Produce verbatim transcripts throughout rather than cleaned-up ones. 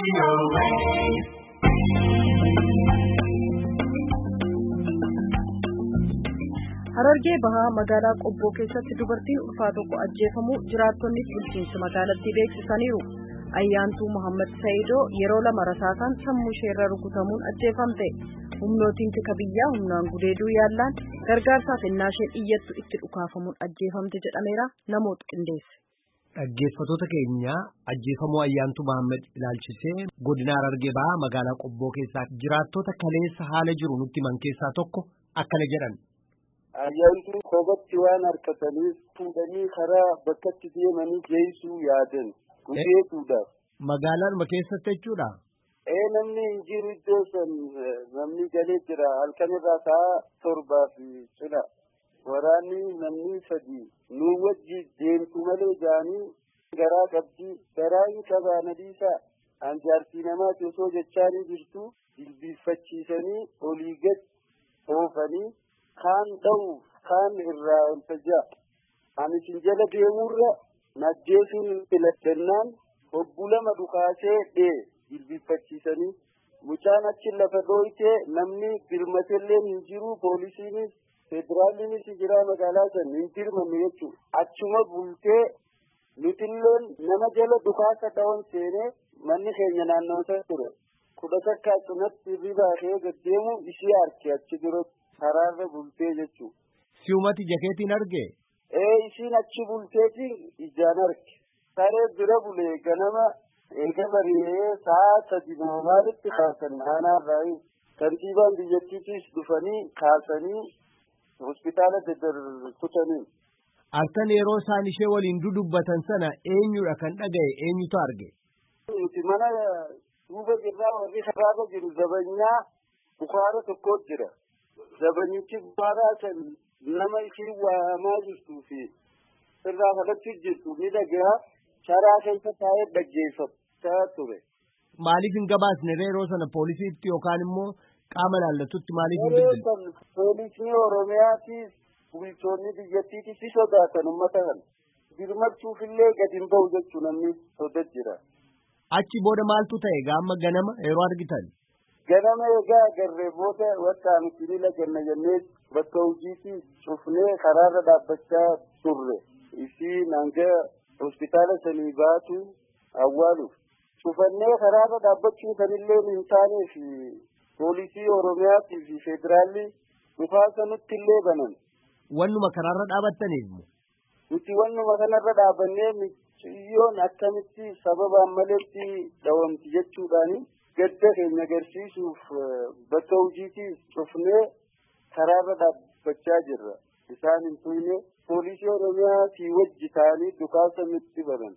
Harargee bahaa magaalaa Qobboo keessatti dubartiin ulfaa tokko ajjeefamuu jiraattonni bulchiinsa magaalattii beeksisaniiru. Ayyaantuu Muhammad Saidoo yeroo lama rasaasaan sammuu isheerra rukutamuun ajjeefamte. Humnootiin tika biyyaa humnaan gudeeduu yaallaan gargaarsaaf ennaa isheen iyyattu itti dhukaafamuun ajjeefamte jedhameera. Namoota qindeesse. Dhaggeeffattoota keenya ajjeefamuu Ayyaantuu Muhammad ilaalchisee godina Harargee bahaa magaalaa Qobboo keessaa jiraattota kaleessa haala jiru nutti himan keessaa tokko akkana jedhan. Ayyaantuu koobatti waan harkataniif fuudhanii karaa bakkatti deemanii geessuu yaadan gudeetuudhaaf. Magaalaadhuma keessatti jechuudha? Ee namni hin jiru iddoo san namni galee jira halkanirraa sa'a torbaa fi cina. Waraanni namni sadii nu wajji deemtu malee jaanii garaa qabdii garaa hin qabaa nadiisaa anjaartii namaati osoo jechaanii jirtu jilbiiffachiisanii olii gad oofanii kaan ta'u kaan irraa olfajaa ani isin jala deemurra najjeesuun filattannaan hobbu lama dhukaasee dhee jilbiiffachiisanii mucaan achi lafa dhooytee namni birmatellee hin jiru poolisiinis federaaliinis jira magaalaa san hin dirmanne jechuudha. Achuma bultee nutilleen nama jala dhukaasa dhawon seenee manni keenya naannoo ture. Kudha takkaa cimatti ribaa kee gaddeemu ishee arge achi dura karaarra bultee jechuudha. Si'umati jakeetiin arge? Ee ishiin achi bulteetiin ijaan arge. Saree bira bulee ganama eega bari'ee sa'a sadi maalitti kaasan aanaarraa kantiibaan biyyattiitis dhufanii kaasanii hospitaala daddarkutanii. Artan yeroo isaan ishee waliin dudubbatan sana eenyudha kan dhagaye eenyutu arge? Nuti mana duuba jirraa warri karaarra jiru zabanyaa bukaara tokko jira. Zabanyichi bukaaraa san nama ishii waamaa jirtuu fi irraa falatti jirtu ni dhagaa sharaa keessa taa'ee dhaggeeffachaa ture. Maaliif hin gabaasne yeroo sana poolisiitti yookaan immoo qaama laallatutti maaliif hin bilbilne? Poolisni Oromiyaatis bulchoonni biyyattiitis si sodaatan uummata kana. Birmachuufillee gadi hin bahu jechuu namni sodaa jira. Achi booda maaltu ta'e gaama ganama yeroo argitan? Ganama egaa agarree booda wakka nuti ni laganna jennee bakka hojiitti cufnee karaarra dhaabbachaa turre. Isiin hanga hospitaala sanii baatu awwaaluuf. Cufannee karaarra dhaabbachuu kanillee hin taaneef poolisii Oromiyaatii fi federaalli dhukaasa nutti illee banan. Wannuma karaarra dhaabattaniif? Nuti wannuma kanarra dhaabannee miciyyoon akkamitti sababaan maleetti dhawamti jechuudhaani gadda keenya agarsiisuuf bakka hojiitii cufnee karaarra dhaabbachaa jirra. Isaan hin tuyne poolisii Oromiyaatii wajji ta'anii dhukaasa nutti banan.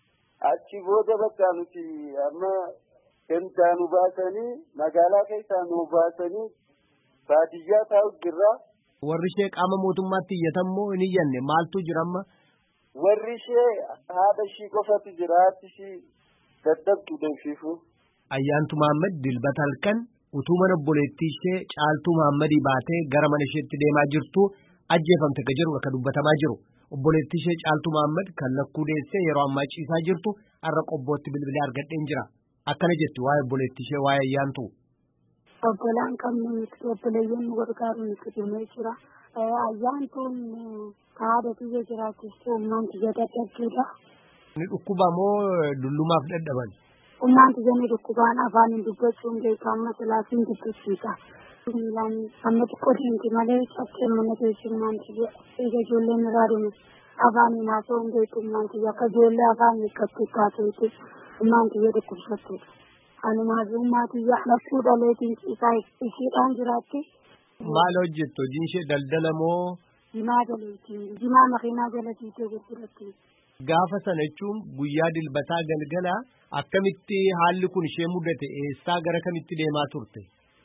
Achi booda bakka nuti amma gandaa nu baasanii magaalaa keessaa nu baasanii baadiyyaa taa'u jirra. Warri ishee qaama mootummaatti iyyatammoo hin iyyanne maaltu jira amma? Warri ishee haadha ishii qofatu jira haati ishii daddabdu deemsifu. Ayyaantuu Muhammad dilbata halkan utuu mana obboleettii ishee Caaltuu Muhammadii baatee gara mana isheetti deemaa jirtu ajjeefamte ka jiru akka dubbatamaa jiru. Obboleettii ishee Caaltuu Muhammad kan lakkuu deessee yeroo ammaa ciisaa jirtu har'a Qobbootti bilbilee argadheen jira. Akkana jetti waa'ee obboleettii ishee waa'ee Ayyaantuu. Obbolaan qabnu nuti obboleeyyoon nu gargaaru nuti dhumee jira. Ayyaantuun haadha biyya jiraachiftu ummaan tiyya dadhabduudha. Ni dhukkuba moo dullumaaf dadhaban? Ummaan tiyya ni dhukkubaan afaan hin dubbachuun beeku amma silaasiin dubbisiisa. Miilaan amma xiqqoo deemti malee caffee mana keessummaan tiyya eega ijoolleen irraa dhume afaan hin haasa'uun beeku ummaan tiyya akka ijoollee afaan hiikkattu taateeti ummaan tiyya dhukkubsattuudha. Anumaaf ummaa tiyya lakkuu dhaleetiin ciisaa ishiidhaan jiraatti. Maal hojjettu hojiin ishee daldala moo? Jimaa jaleetiin jimaa makiinaa jala siitee gurguratti. Gaafa sana jechuun guyyaa dilbataa galgala akkamitti haalli kun ishee mudate eessaa gara kamitti deemaa turte?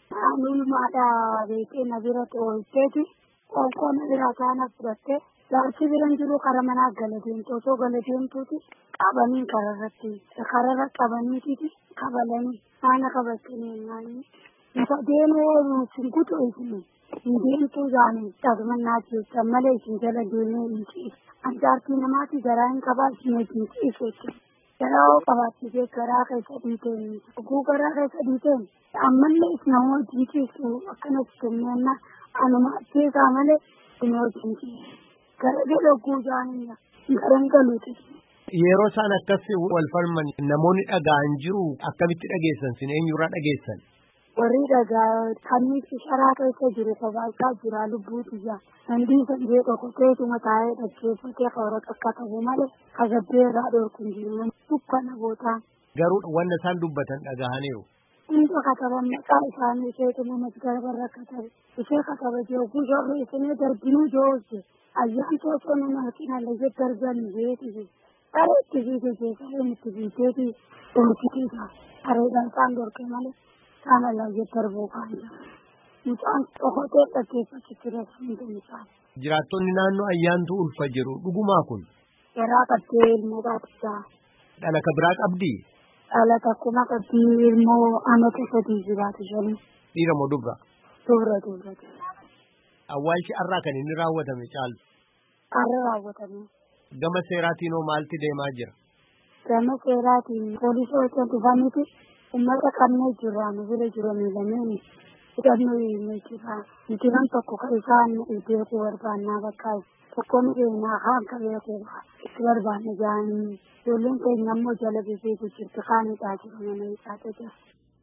Nulmaadhaa beekee na bira oolteeti qoonqoo na bira kaana fudhattee jaarsi biran jiru kara manaa gala deemtu osoo gala deemtuuti qabanii kararratti kararra qabaniititi kabalanii haana qabatanii naanni isa deemee ooluutiin kutu isini hin deemtuu jaanii dhagmannaa keessan malee isin jala deemee hin ciisu. Anjaartii namaati garaa hin qabaa isin wajjin ciisuutti. Yeroo qabaatee garaa keessa dhiiteen oguu garaa keessa dhiiteen ammallee namoota jiisu akkanas kenneena anuma ajjeesaa malee hin hojjetu. Gara gala oguu jaaniidha. Garan galuuti. Yeroo isaan akkas wal falman namoonni dhaga'an jiru akkamitti dhageessan sin eenyurraa dhageessan? Warri dhagaa kannichi sharaa keessa jiru qabaasaa jira lubbuuti jira. Nandii sandee qoqqoteetuma taa'ee dhaggeeffatee hawara akka qabu malee kasabbee irraa dhorku hin jiru. Dukkana bootaan. Garuu wanna isaan dubbatan dhagahaniiru. Inni kataban maqaa isaanii isheetuma masgarba irra katabe. Ishee kataba jooguu shorri isinii darbinuu joogse. Ayyaan toosoo nama harkina layyee darban jeeti. Saree itti fiite jeesaree itti fiiteeti dhorkitiisa. Areedhaan isaan dhorke malee. Sana layyee darbuu kaanja. Mucaan tokkotee dhaggeeffachitti rasiin isaan. Jiraattonni naannoo ayyaantu ulfa jiru dhugumaa kun. Garaa qabdee ilmoo baatisaa. Dhalaka biraa qabdii? Dhalata kuma qabdii ilmoo amata sadii jiraatu shanii. Dhiira moo dubra? Dubra dubra. Awwaalchi har'aa kan inni raawwatame caaltu. Har'a raawwatame. Gama seeraatiin hoo maalti deemaa jira? Gama seeraatiin poolisoota dhufaniiti. Ummata kanneen jiraan bira jiranii lameen hidhannoo hinnee jira. Miidhaan tokko kan isaan beekuu barbaannaa bakka tokkoon keenyaa haanka beekuu itti barbaanne jaanii ijoolleen keenya ammoo jala beeku jirti kaanidhaa jiru mana isaati jira.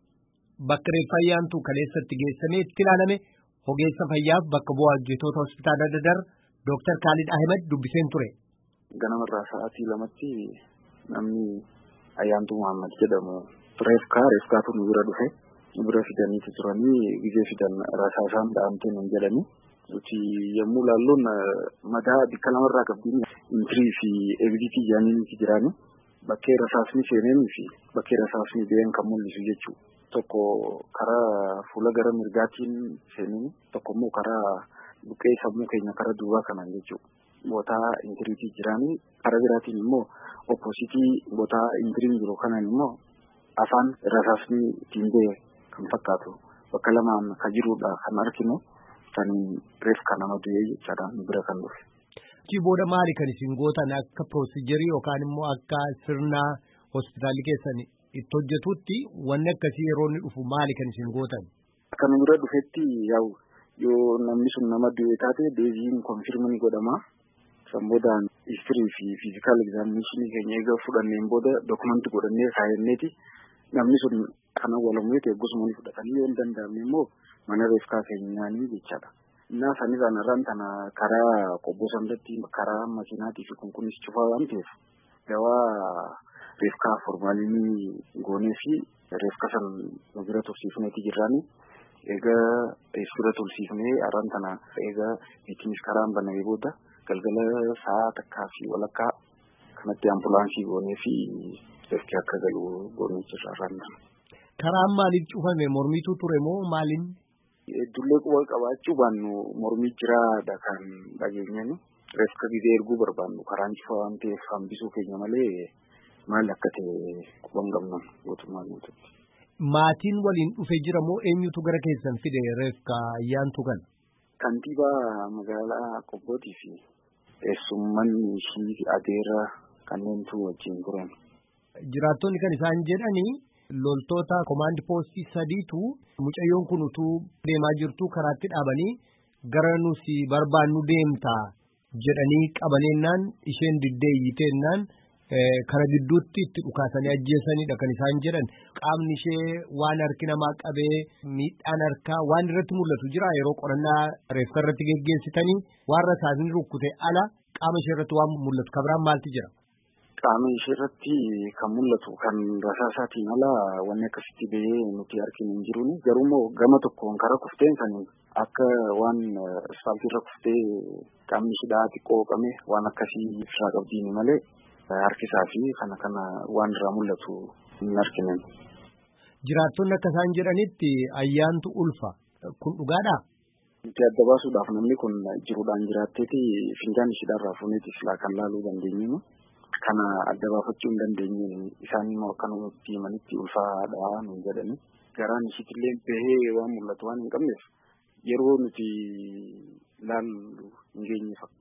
Bakka reeffa ayyaantu kaleessatti geessamee itti ilaalame ogeessa fayyaaf bakka bu'aa hojjettoota hospitaala Dadar Dooktar Khalid Ahmed dubbiseen ture. Ganamarraa sa'aatii lamatti namni ayyaantu Muhammad jedhamu. Reefkaa reefkaatu nu bira dhufe nu bira fidaniiti turanii gizee fidan rasaasaan dha'amteen hin jedhani nuti yommuu laalluun madaa bikka lamarraa qabdiin intirii fi eegzitii jaaniiniti jiraani bakkee rasaasni seeneenii fi bakkee rasaasni ba'een kan mul'isu jechuu tokko karaa fuula gara mirgaatiin seeneen tokko immoo karaa buqqee sammuu keenya karaa duubaa kanaan jechuu bootaa intiriitii jiraanii karaa biraatiin immoo oppoositii bootaa intiriin jiru kanaan immoo afaan rasaasni ittiin ba'e kan fakkaatu bakka lamaan kan jirudha kan arginu kan reef kan nama du'ee jechaadha bira kan dhufe. Achi booda maali kan isin gootan akka pirooseejarii yookaan immoo akka sirna hospitaalli keessan itti hojjetutti wanni akkasii yeroo inni dhufu maali kan isin gootan? Akka nu bira dhufetti yaa'u yoo namni sun nama du'e taate deebiin konfirmii godhama. San boodaan histirii fi fiizikaal egzaaminashinii keenya eega fudhanneen booda dookumantii godhannee kaayyanneeti. Namni sun kan awwaalamu ta'e gosuma ni fudhatanii yoo hin danda'amne immoo mana reefkaa keenyaanii jechaadha. Innaa sanirraan irraan tana karaa qobboo sandatti karaa makiinaatii fi kun kunis cufaa waan ta'eef dawaa reefkaa formaalinii goonee fi reefka san nu bira tursiifneeti jirraani. Egaa suura tursiifnee irraan tana egaa ittinis karaan banamee booda galgala sa'a takkaa fi walakkaa kanatti ambulaansii goonee fi reefki akka galu goonee jirra irraan tana. Karaan maaliif cufame mormiitu ture moo maaliin? Dullee quba qabaachuu baannu mormii jiraadha kan dhageenyani. Reefka gizee erguu barbaannu karaan cufaa waan ta'eef hambisuu keenya malee maal akka ta'e quba hin qabnu gootummaan nuti. Maatiin waliin dhufe jira moo eenyutu gara keessan fide reefka ayyaantu kan? Kantiibaa magaalaa Qobbootii fi eessummanni ishii adeera kanneentu wajjin turan. Jiraattonni kan isaan jedhanii loltoota komaandi poostii sadiitu mucayyoon kun utuu deemaa jirtu karaatti dhaabanii gara nusi barbaannu deemta jedhanii qabaneennaan isheen diddee iyyiteennaan kara gidduutti itti dhukaasanii ajjeesanidha kan isaan jedhan. Qaamni ishee waan harki namaa qabee miidhaan harkaa waan irratti mul'atu jira yeroo qorannaa reefka irratti geggeessitanii waan rasaasni rukkute ala qaama ishee irratti waan mul'atu kabiraan maalti jira? Qaama ishee irratti kan mul'atu kan rasaasaatiin ala wanni akkasitti ba'ee nuti arginu hin jiruun garuu gama tokkoon karaa kufteen kan akka waan asfaaltii irra kuftee qaamni ishee xiqqoo qame waan akkasii irraa qabdiini malee harkisaa fi kana kana waan irraa mul'atu hin arginu. Jiraattonni akka isaan jedhanitti ayyaantu ulfa kun dhugaadhaa? Nuti adda baasuudhaaf namni kun jiruudhaan jiraatteeti finjaan isheedhaarraa fuuneeti silaa kan laaluu dandeenyu. Kana adda baafachuu hin dandeenye isaan immoo akkanumatti himanitti ulfaadhaa nuun jedhani. Garaan ishiitillee bahee waan mul'atu waan hin qabneef yeroo nuti laallu hin geenye fakkaata.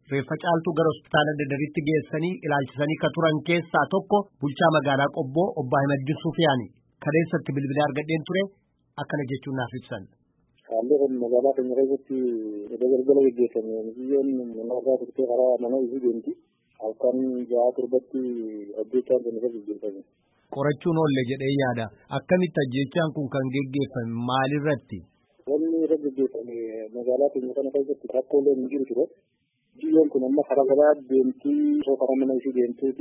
reeffa caaltuu gara hospitaala Dadaritti geessanii ilaalchisanii ka turan keessaa tokko bulchaa magaalaa Qobboo obbo Ahmad Sufiyaani. Kaleessatti bilbilee argadheen ture akkana jechuun naaf ibsan. Haalli kun magaalaa keenya keessatti galgala gaggeeffame biyyoon namarraa turtee karaa mana isii deemti. Halkan ja'a torbatti ajjeechaan kun irra gaggeeffame. Qorachuun oolle jedhee yaada. Akkamitti ajjeechaan kun kan gaggeeffame maalirratti? Wanni irra gaggeeffame magaalaa keenya kana keessatti rakkoolee hin jiru ture. Biyyoon kun amma karaa garaa deemtii osoo karaa mana isii deemtuuti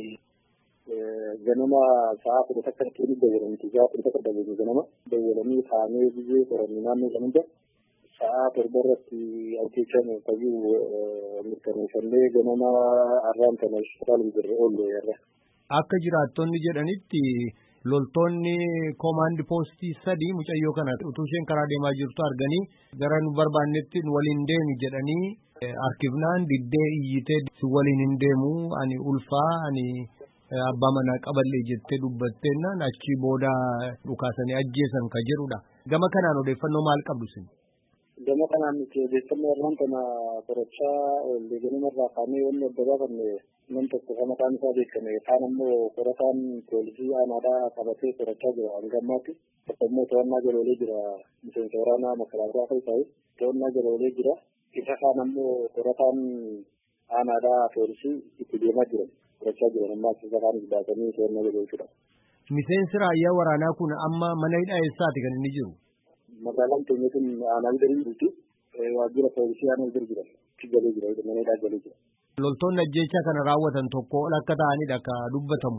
ganama sa'a kudha takka ittiin dawwalamti. Sa'a kudha takka dawwalanii ganama dawwalanii kaanee biyyee qorannii naannoo sanatti sa'a torba irratti ajjeechaan qayyuu mirkaneeffannee ganama arraan kana hospitaala jirre oolle irra. Akka jiraattonni jedhanitti loltoonni koomaandi poostii sadii mucayyoo kana utuu isheen karaa deemaa jirtu arganii gara nu barbaannetti nu waliin deemi jedhanii harkifnaan diddee iyyitee si waliin hin deemu ani ulfaa ani abbaa manaa qaballee jettee dubbatteennan achi booda dhukaasanii ajjeesan ka jedhudha. Gama kanaan odeeffannoo maal qabdu sin? Gama kanaan nuti odeeffannoo irraan kana qorachaa oolle ganamarraa kaanee wanni adda baafanne nam tokko kan maqaan isaa beekame kaan ammoo qorataan poolisii aanaadhaa qabatee qorachaa jira hanga ammaatti. Tokko immoo to'annaa jaloolee jira miseensa waraanaa makalaasaa keessaa to'annaa jaloolee jira. Isa kaan ammoo qorataan aanaadhaa poolisii itti deemaa jiran qorachaa jiran ammaa isa kaan baasanii to'annaa jaloo jechuudha. Miseensi raayyaa waraanaa kun amma mana hidhaa eessaati kan inni jiru? Magaalaan keenya kun aanaa garii jirti. Waajjira poolisii aanaa garii jira. Galee jira mana hidhaa galee jira. Loltoonni ajjeechaa kana raawwatan tokko ol akka ta'anidha ka dubbatamu.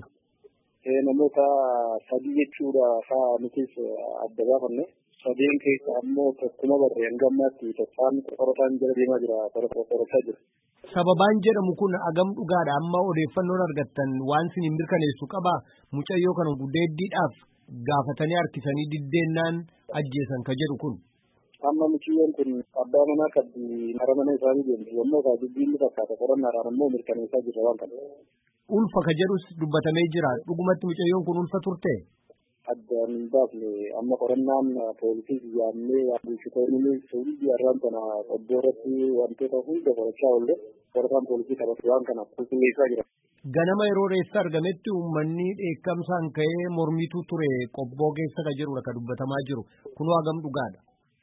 Namoota sadii jechuudha haa nutis adda baafanne. Sadeen keessa ammoo tokkuma barree hanga ammaatti tokkaan qorataan jala deemaa jira qorachaa jira. Sababaan jedhamu kun agam dhugaadha amma odeeffannoon argattan waan sin hin mirkaneessu qabaa mucayyoo kana gudeeddiidhaaf gaafatanii harkisanii diddeennaan ajjeesan ka jedhu kun. Amma mucayyoon kun abbaa manaa qabdi mara mana isaanii deemti yommuu ta'u dubbiin ni fakkaata qorannaadhaan ammoo mirkaneessaa jirra waan kana. Ulfa ka jedhus dubbatamee jira dhugumatti mucayyoon kun ulfa turte. Addaan hin baafne amma qorannaan poolisii yaamnee bulchitoonni hundi arraan kana qobboo irratti wantoota hunda qorachaa oolle qorataan poolisii qabatu waan kana qulqulleessaa jira. Ganama yeroo reessa argametti uummanni dheekkamsaan ka'ee mormitu ture qobboo keessa ka jedhudha ka dubbatamaa jiru kunoo hagam dhugaadha.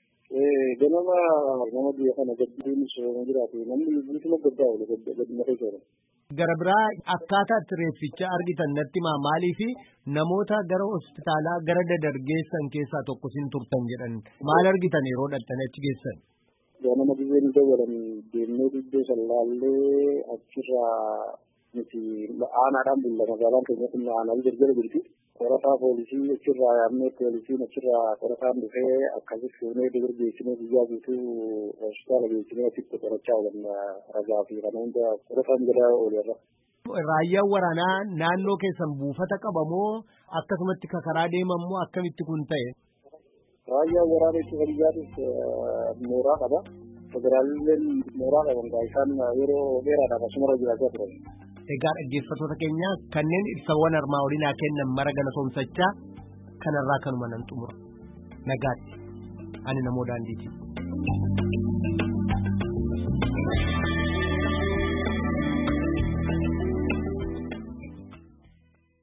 Ganama nama biyya kana gaddiin sooma jiraatu namni guutuma gaddaa oole gaddina keessa. Gara biraa akkaataa itti reefficha argitan natti maa maaliif namoota gara hospitaalaa gara Dadar geessan keessaa tokko sin turtan jedhan maal argitan yeroo dhaqxanii achi geessan? Ganama biyyeen dawwalan deemnee diddee sallaallee achirraa nuti aanaadhaan bulla magaalaan keenya kun aanaa jarjara jirti. Qorataa poolisii achirraa yaamnee poolisiin achirraa qorataan dhufee akkasii fuunee Dadar geessinee guyyaa guutuu hospitaala geessinee achitti qorachaa oolan ragaa fi kana hunda qorataan jala oolerra. Raayyaan waraanaa naannoo keessan buufata qabamoo akkasumatti ka karaa deemamoo akkamitti kun ta'e? Raayyaan waraanaa itti fayyadus mooraa qaba. Federaalleen mooraa qaban isaan yeroo dheeraadhaaf asuma jiraachaa turan. Egaa dhaggeeffattoota keenya kanneen ibsawwan armaa olii naa kennan mara galatoomsachaa kanarraa kanuma nan xumura. Nagaatti ani namoo daandiiti.